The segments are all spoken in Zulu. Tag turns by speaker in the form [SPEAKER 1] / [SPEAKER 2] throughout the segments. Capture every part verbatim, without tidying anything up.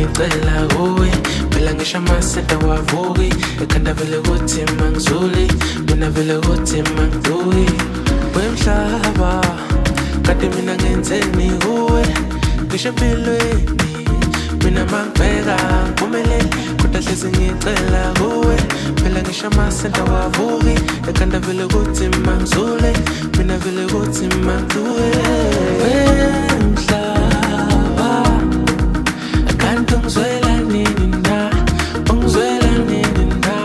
[SPEAKER 1] ngicela kuwe phela ngisho amasenta wavuki ekhanda vele kuthi mangizuli mina vele kuthi mangiduki wemhlaba kade mina ngenzeni kuwe ngisho empilweni mina mangibheka ngiphumelele kodwa hlezi ngicela kuwe phela ngisho amasenta wavuki ekhanda vele kuthi mangizuli mina vele kuthi mangiduki wemhlaba kanti ungizwela nini na ungizwela nini na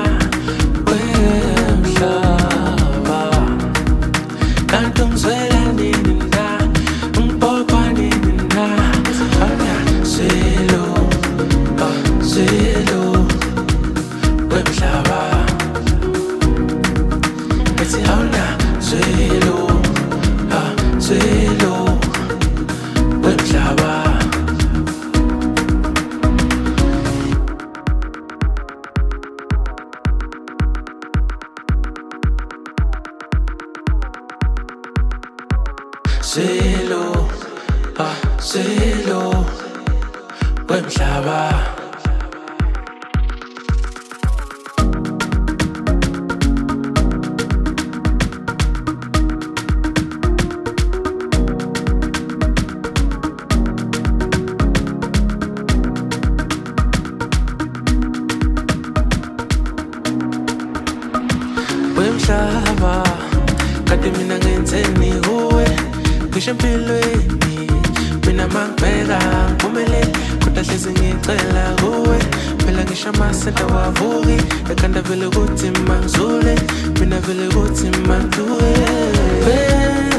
[SPEAKER 1] wemhlaba kanti ungizwela nini na ungibopha nini na awuna zwelo ah zwelo wemhlaba ethi awuna zwelo ah zwelo wemhlaba. Zwelo, ah, zwelo, wemhlaba. Wemhlaba, kade mina ngenzeni kuwe ngisho empilweni mina mangibheka ngiphumelele kodwa hlezi ngicela kuwe phela ngisho amasenta wavuki ekhanda vele kuthi mangizule mina vele kuthi mangiduke